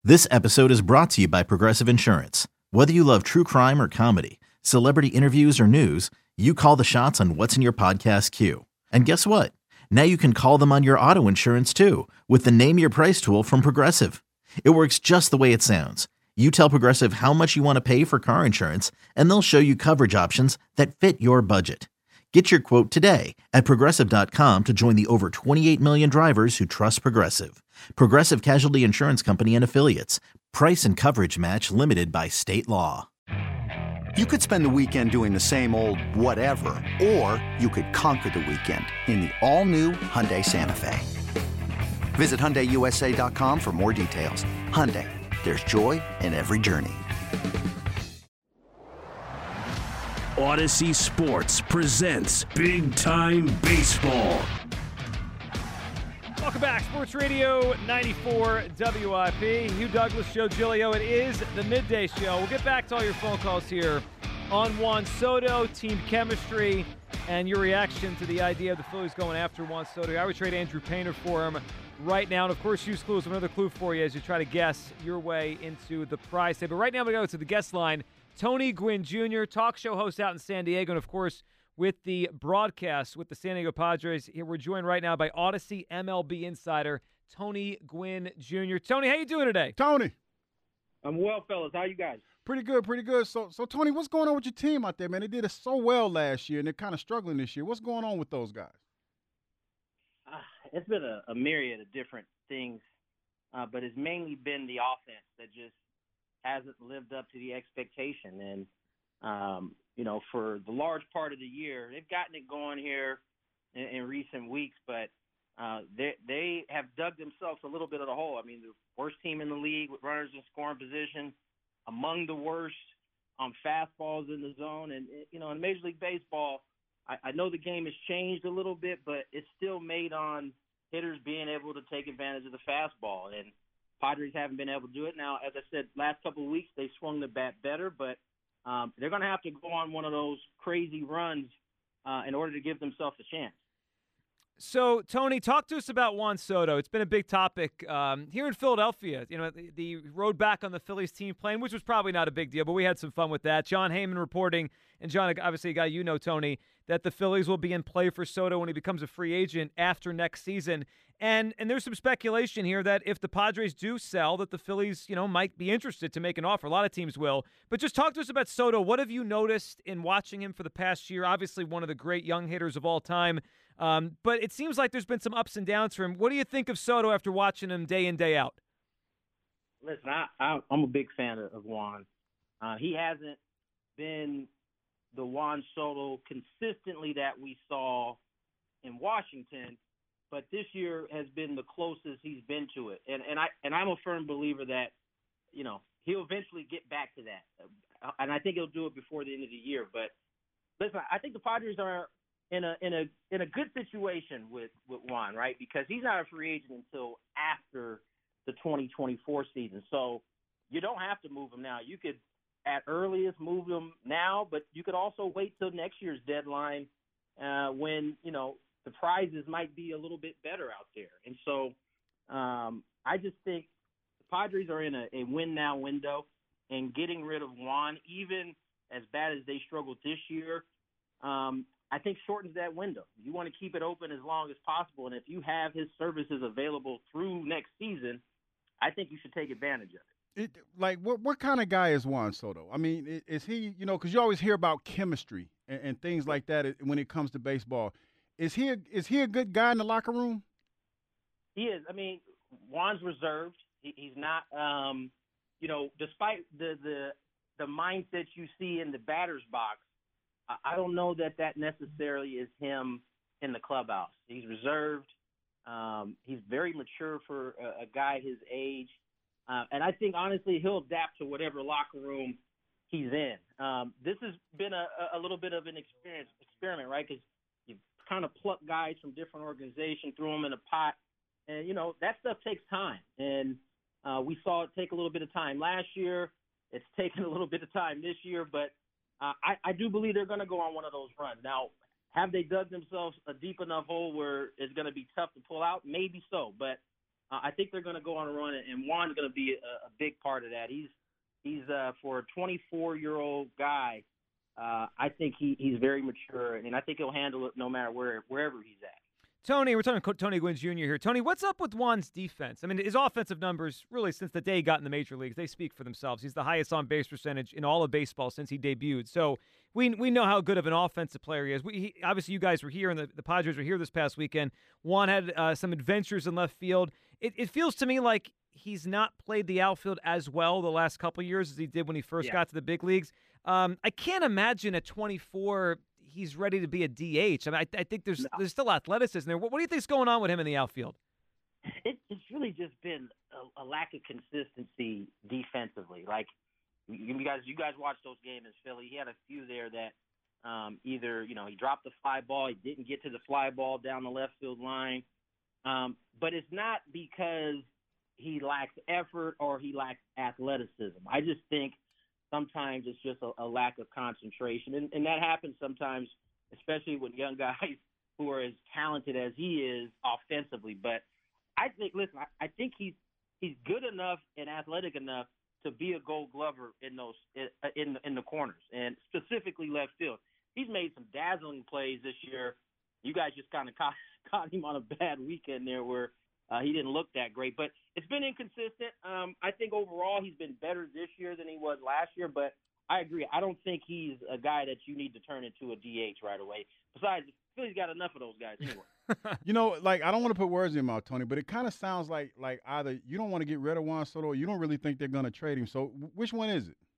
This episode is brought to you by Progressive Insurance. Whether you love true crime or comedy, celebrity interviews or news, you call the shots on what's in your podcast queue. And guess what? Now you can call them on your auto insurance too with the Name Your Price tool from Progressive. It works just the way it sounds. You tell Progressive how much you want to pay for car insurance, and they'll show you coverage options that fit your budget. Get your quote today at Progressive.com to join the over 28 million drivers who trust Progressive. Progressive Casualty Insurance Company and Affiliates. Price and coverage match limited by state law. You could spend the weekend doing the same old whatever, or you could conquer the weekend in the all-new Hyundai Santa Fe. Visit HyundaiUSA.com for more details. Hyundai, there's joy in every journey. Odyssey Sports presents Big Time Baseball. Welcome back, Sports Radio 94 WIP. Hugh Douglas, Joe Giglio. It is the midday show. We'll get back to all your phone calls here on Juan Soto, team chemistry, and your reaction to the idea of the Phillies going after Juan Soto. I would trade Andrew Painter for him right now. And, of course, Hugh's Clue is another clue for you as you try to guess your way into the prize tag. But right now we go to the guest line. Tony Gwynn Jr., talk show host out in San Diego, and, of course, with the broadcast with the San Diego Padres. Here we're joined right now by Odyssey MLB insider Tony Gwynn Jr. Tony, how you doing today? Tony. I'm well, fellas. How you guys? Pretty good, pretty good. So Tony, what's going on with your team out there, man? They did it so well last year, and they're kind of struggling this year. What's going on with those guys? It's been a myriad of different things, but it's mainly been the offense that just hasn't lived up to the expectation. And, for the large part of the year, they've gotten it going here in recent weeks, but they have dug themselves a little bit of the hole. I mean, the worst team in the league with runners in scoring position, among the worst on fastballs in the zone. And, in Major League Baseball, I know the game has changed a little bit, but it's still made on hitters being able to take advantage of the fastball. And Padres haven't been able to do it. Now, as I said, last couple of weeks they swung the bat better, but they're going to have to go on one of those crazy runs in order to give themselves a chance. So, Tony, talk to us about Juan Soto. It's been a big topic here in Philadelphia. The road back on the Phillies team plane, which was probably not a big deal, but we had some fun with that. John Heyman reporting, and John, obviously a guy you know, Tony, that the Phillies will be in play for Soto when he becomes a free agent after next season. And there's some speculation here that if the Padres do sell, that the Phillies, might be interested to make an offer. A lot of teams will. But just talk to us about Soto. What have you noticed in watching him for the past year? Obviously one of the great young hitters of all time. But it seems like there's been some ups and downs for him. What do you think of Soto after watching him day in, day out? Listen, I'm a big fan of Juan. He hasn't been the Juan Soto consistently that we saw in Washington, but this year has been the closest he's been to it. And I'm a firm believer that, he'll eventually get back to that. And I think he'll do it before the end of the year. But listen, I think the Padres are in a good situation with Juan, right? Because he's not a free agent until after the 2024 season. So you don't have to move him now. You could at earliest move him now, but you could also wait till next year's deadline when, the prizes might be a little bit better out there. And so I just think the Padres are in a win-now window, and getting rid of Juan, even as bad as they struggled this year, I think shortens that window. You want to keep it open as long as possible, and if you have his services available through next season, I think you should take advantage of it. What kind of guy is Juan Soto? I mean, is he, because you always hear about chemistry and things like that when it comes to baseball. Is he a good guy in the locker room? He is. I mean, Juan's reserved. He's not, despite the mindset you see in the batter's box, I don't know that necessarily is him in the clubhouse. He's reserved. He's very mature for a guy his age. And I think, honestly, he'll adapt to whatever locker room he's in. This has been a little bit of an experiment, right? Because you kind of pluck guys from different organizations, throw them in a pot, and, that stuff takes time. And we saw it take a little bit of time last year. It's taken a little bit of time this year, but I do believe they're going to go on one of those runs. Now, have they dug themselves a deep enough hole where it's going to be tough to pull out? Maybe so, but I think they're going to go on a run, and Juan's going to be a big part of that. He's for a 24-year-old guy. I think he's very mature, and I think he'll handle it no matter wherever he's at. Tony, we're talking Tony Gwynn Jr. here. Tony, what's up with Juan's defense? I mean, his offensive numbers, really, since the day he got in the major leagues, they speak for themselves. He's the highest on-base percentage in all of baseball since he debuted. So we know how good of an offensive player he is. Obviously, you guys were here, and the Padres were here this past weekend. Juan had some adventures in left field. It feels to me like he's not played the outfield as well the last couple of years as he did when he first got to the big leagues. I can't imagine at 24 he's ready to be a DH. I mean, I think there's still athleticism there. What do you think's going on with him in the outfield? It's really just been a lack of consistency defensively. Like you guys watched those games in Philly. He had a few there that either he dropped the fly ball, he didn't get to the fly ball down the left field line. But it's not because he lacks effort or he lacks athleticism. I just think sometimes it's just a lack of concentration. And that happens sometimes, especially with young guys who are as talented as he is offensively. But I think he's good enough and athletic enough to be a Gold Glover in the corners, and specifically left field. He's made some dazzling plays this year. You guys just kind of caught him on a bad weekend there where he didn't look that great. But it's been inconsistent. I think overall he's been better this year than he was last year. But I agree. I don't think he's a guy that you need to turn into a DH right away. Besides, Philly's got enough of those guys anyway. I don't want to put words in your mouth, Tony, but it kind of sounds like either you don't want to get rid of Juan Soto or you don't really think they're going to trade him. So which one is it?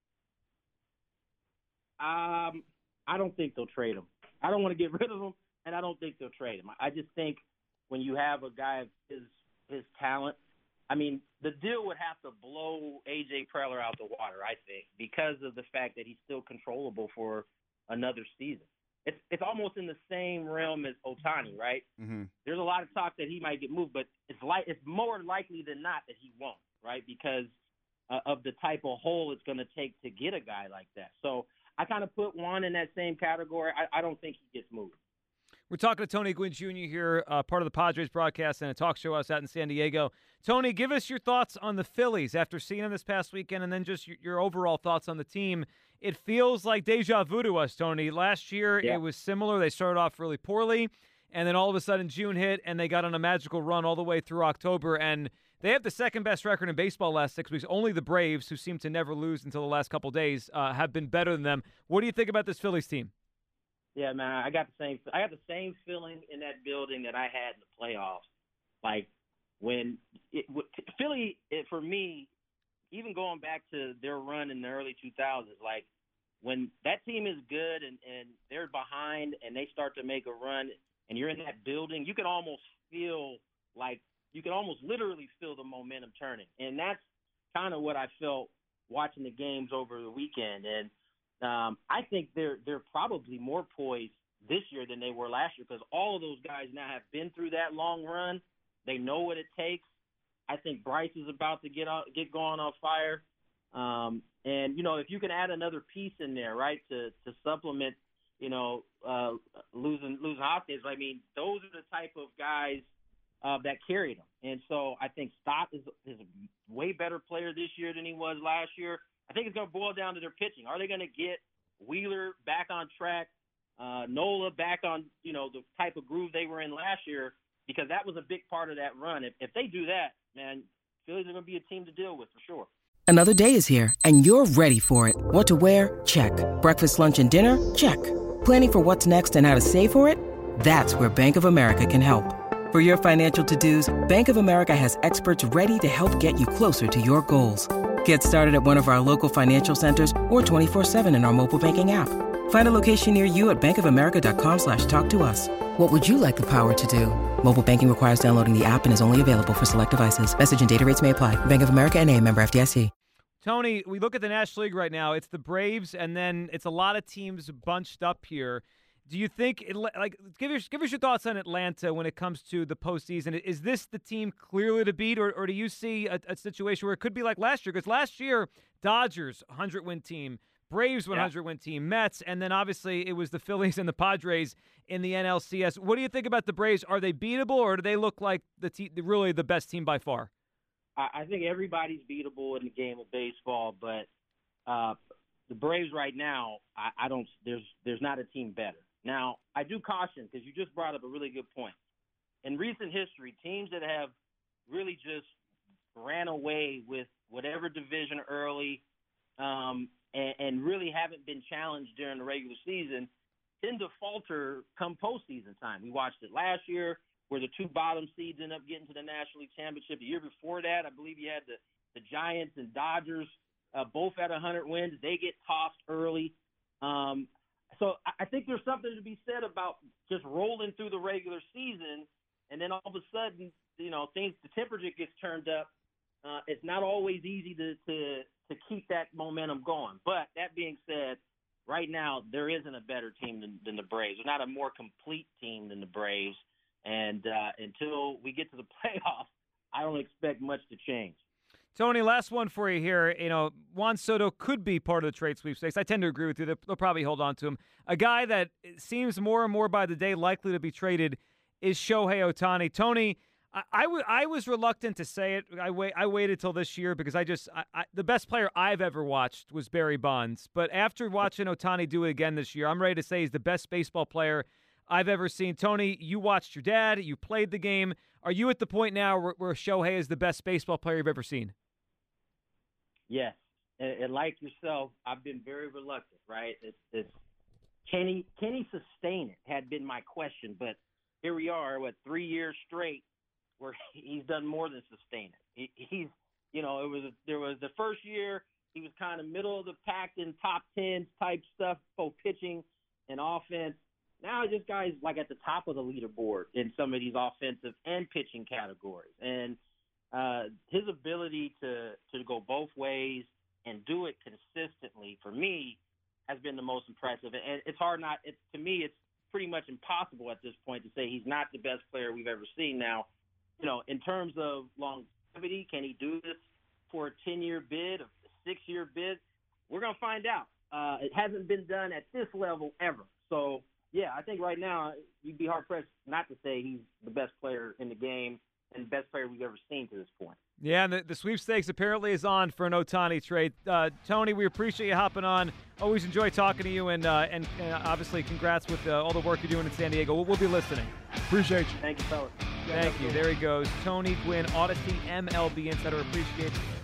I don't think they'll trade him. I don't want to get rid of him, and I don't think they'll trade him. I just think when you have a guy of his talent, I mean, the deal would have to blow A.J. Preller out the water, I think, because of the fact that he's still controllable for another season. It's almost in the same realm as Ohtani, right? Mm-hmm. There's a lot of talk that he might get moved, but it's more likely than not that he won't, right? Because of the type of hole it's going to take to get a guy like that. So I kind of put Juan in that same category. I don't think he gets moved. We're talking to Tony Gwynn Jr. here, part of the Padres broadcast and a talk show us out in San Diego. Tony, give us your thoughts on the Phillies after seeing them this past weekend, and then just your overall thoughts on the team. It feels like deja vu to us, Tony. Last year, It was similar. They started off really poorly, and then all of a sudden June hit, and they got on a magical run all the way through October. And they have the second-best record in baseball last 6 weeks. Only the Braves, who seem to never lose until the last couple days, have been better than them. What do you think about this Phillies team? Yeah, man, I got the same feeling in that building that I had in the playoffs. Like when Philly, for me, even going back to their run in the early 2000s, like when that team is good and they're behind and they start to make a run and you're in that building, you can almost literally feel the momentum turning. And that's kind of what I felt watching the games over the weekend. And I think they're probably more poised this year than they were last year because all of those guys now have been through that long run. They know what it takes. I think Bryce is about to get going on fire. And, if you can add another piece in there, right, to supplement, losing Hopkins, I mean, those are the type of guys that carried them. And so I think Stott is a way better player this year than he was last year. I think it's going to boil down to their pitching. Are they going to get Wheeler back on track, Nola back on, the type of groove they were in last year? Because that was a big part of that run. If they do that, man, Phillies are going to be a team to deal with for sure. Another day is here, and you're ready for it. What to wear? Check. Breakfast, lunch, and dinner? Check. Planning for what's next and how to save for it? That's where Bank of America can help. For your financial to-dos, Bank of America has experts ready to help get you closer to your goals. Get started at one of our local financial centers or 24/7 in our mobile banking app. Find a location near you at bankofamerica.com/talktous. What would you like the power to do? Mobile banking requires downloading the app and is only available for select devices. Message and data rates may apply. Bank of America N.A., member FDIC. Tony, we look at the National League right now. It's the Braves, and then it's a lot of teams bunched up here. Do you think, give us your thoughts on Atlanta when it comes to the postseason? Is this the team clearly to beat, or do you see a situation where it could be like last year? Because last year, Dodgers, 100-win team, Braves 100-win team, Mets, and then obviously it was the Phillies and the Padres in the NLCS. What do you think about the Braves? Are they beatable, or do they look like really the best team by far? I think everybody's beatable in the game of baseball, but the Braves right now, I don't. There's not a team better. Now, I do caution, because you just brought up a really good point. In recent history, teams that have really just ran away with whatever division early and really haven't been challenged during the regular season tend to falter come postseason time. We watched it last year where the 2 bottom seeds end up getting to the National League Championship. The year before that, I believe you had the Giants and Dodgers both at 100 wins. They get tossed early. So I think there's something to be said about just rolling through the regular season, and then all of a sudden, the temperature gets turned up. It's not always easy to keep that momentum going. But that being said, right now there isn't a better team than the Braves. There's not a more complete team than the Braves. And until we get to the playoffs, I don't expect much to change. Tony, last one for you here. Juan Soto could be part of the trade sweepstakes. I tend to agree with you. They'll probably hold on to him. A guy that seems more and more by the day likely to be traded is Shohei Ohtani. Tony, I was reluctant to say it. I waited till this year because the best player I've ever watched was Barry Bonds. But after watching Ohtani do it again this year, I'm ready to say he's the best baseball player I've ever seen. Tony, you watched your dad. You played the game. Are you at the point now where Shohei is the best baseball player you've ever seen? Yes. And like yourself, I've been very reluctant, right? It's can he sustain it had been my question. But here we are, 3 years straight where he's done more than sustain it. There was the first year he was kind of middle of the pack in top 10 type stuff, both pitching and offense. Now this guy's like at the top of the leaderboard in some of these offensive and pitching categories. And his ability to go both ways and do it consistently, for me, has been the most impressive. And it's hard to me, it's pretty much impossible at this point to say he's not the best player we've ever seen. Now, in terms of longevity, can he do this for a 10-year bid, a 6-year bid? We're going to find out. It hasn't been done at this level ever. So, yeah, I think right now you'd be hard-pressed not to say he's the best player in the game and the best player we've ever seen to this point. Yeah, and the sweepstakes apparently is on for an Ohtani trade. Tony, we appreciate you hopping on. Always enjoy talking to you, and obviously congrats with all the work you're doing in San Diego. We'll be listening. Appreciate you. Thank you, fellas. Thank you. There he goes. Tony Gwynn, Odyssey MLB Insider. Appreciate